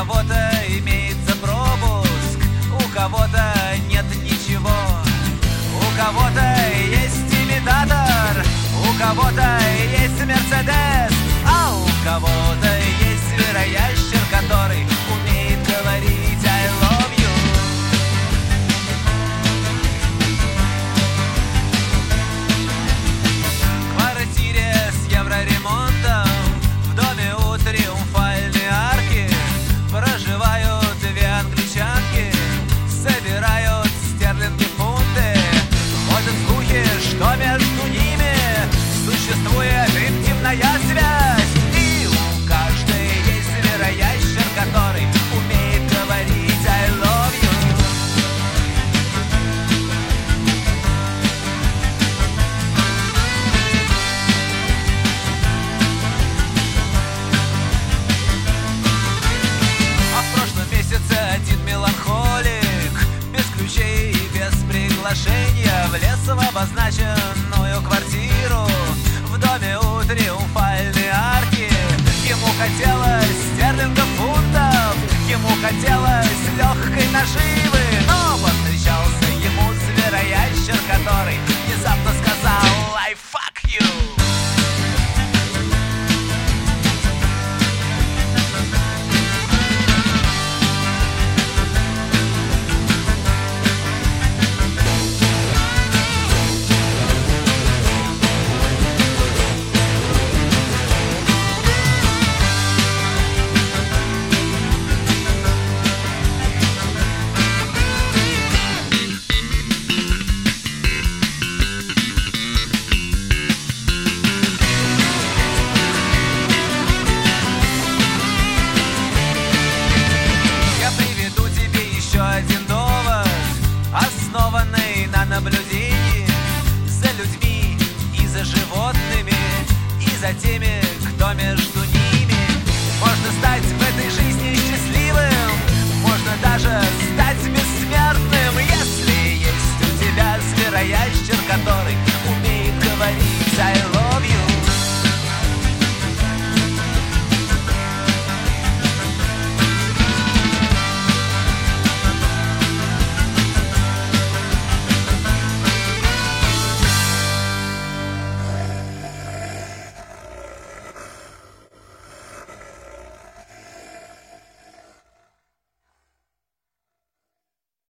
кого-то имеется пропуск, у кого-то нет ничего. У кого-то есть имитатор, у кого-то есть Мерседес, а у кого-то есть звероящер, который умеет говорить I love you. В квартире с евроремонтом в доме у Триумфальной арки проживают две англичанки, собирают стерлинги, фунты. Ходят слухи, что между ними существует интимная связь. И у каждой есть звероящер, который умеет говорить I love you. А в прошлом месяце один меланхолик без ключей и без приглашения влез в обозначенную квартиру в доме у Триумфальной арки. Ему хотелось стерлингов, фунтов, ему хотелось легкой наживы, но повстречался ему звероящер, который внезапно сказал I fuck you. Основанный на наблюдении за людьми и за животными, и за теми, кто между ними. Можно стать в этой жизни счастливым, можно даже стать бессмертным, если есть у тебя звероящер, который умеет говорить